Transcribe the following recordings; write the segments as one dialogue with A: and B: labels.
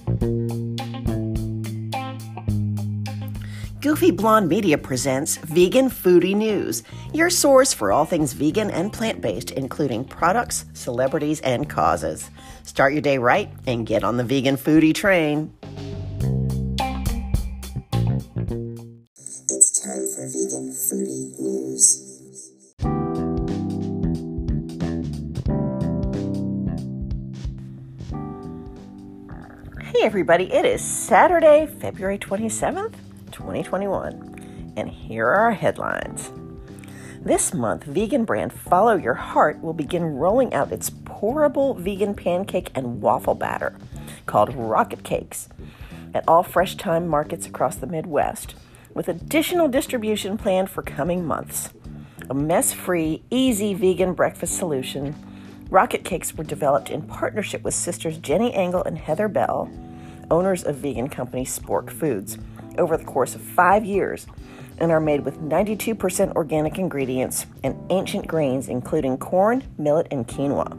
A: Goofy Blonde Media presents Vegan Foodie News, your source for all things vegan and plant-based, including products, celebrities, and causes. Start your day right and get on the vegan foodie train.
B: It's time for Vegan Foodie News.
A: Hey everybody, it is Saturday, February 27th, 2021, and here are our headlines. This month, vegan brand Follow Your Heart will begin rolling out its pourable vegan pancake and waffle batter called Rocket Cakes at all Fresh Thyme markets across the Midwest, with additional distribution planned for coming months. A mess-free, easy vegan breakfast solution, Rocket Cakes were developed in partnership with sisters Jenny Engel and Heather Bell, owners of vegan company Spork Foods, over the course of 5 years, and are made with 92% organic ingredients and ancient grains, including corn, millet, and quinoa.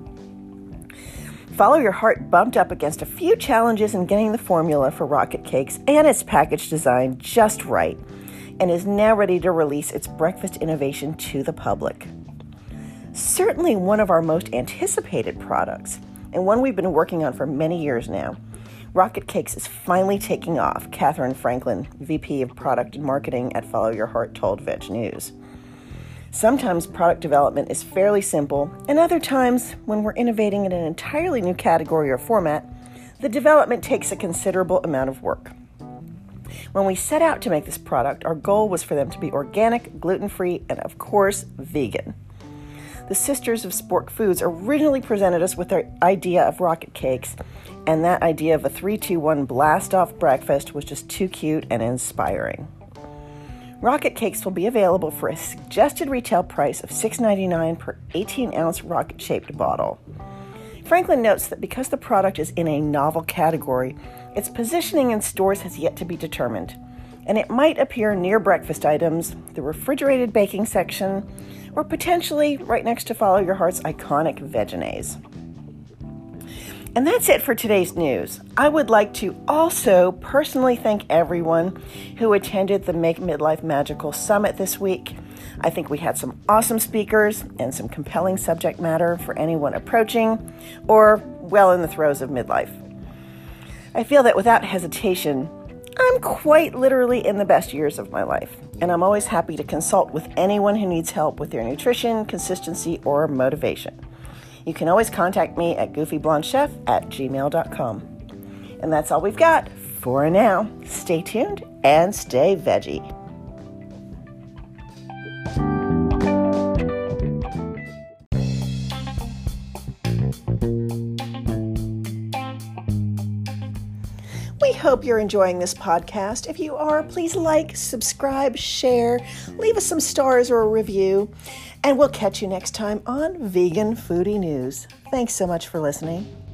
A: Follow Your Heart bumped up against a few challenges in getting the formula for Rocket Cakes and its package design just right, and is now ready to release its breakfast innovation to the public. Certainly one of our most anticipated products, and one we've been working on for many years now, Rocket Cakes is finally taking off, Catherine Franklin, VP of Product and Marketing at Follow Your Heart, told Veg News. Sometimes product development is fairly simple, and other times, when we're innovating in an entirely new category or format, the development takes a considerable amount of work. When we set out to make this product, our goal was for them to be organic, gluten-free, and of course, vegan. The sisters of Spork Foods originally presented us with their idea of Rocket Cakes, and that idea of a 3-2-1 blast-off breakfast was just too cute and inspiring. Rocket Cakes will be available for a suggested retail price of $6.99 per 18-ounce rocket-shaped bottle. Franklin notes that because the product is in a novel category, its positioning in stores has yet to be determined, and it might appear near breakfast items, the refrigerated baking section, or potentially right next to Follow Your Heart's iconic Veganaise. And that's it for today's news. I would like to also personally thank everyone who attended the Make Midlife Magical Summit this week. I think we had some awesome speakers and some compelling subject matter for anyone approaching or well in the throes of midlife. I feel that without hesitation, I'm quite literally in the best years of my life, and I'm always happy to consult with anyone who needs help with their nutrition, consistency, or motivation. You can always contact me at goofyblondechef@gmail.com. And that's all we've got for now. Stay tuned and stay veggie. We hope you're enjoying this podcast. If you are, please like, subscribe, share, leave us some stars or a review, and we'll catch you next time on Vegan Foodie News. Thanks so much for listening.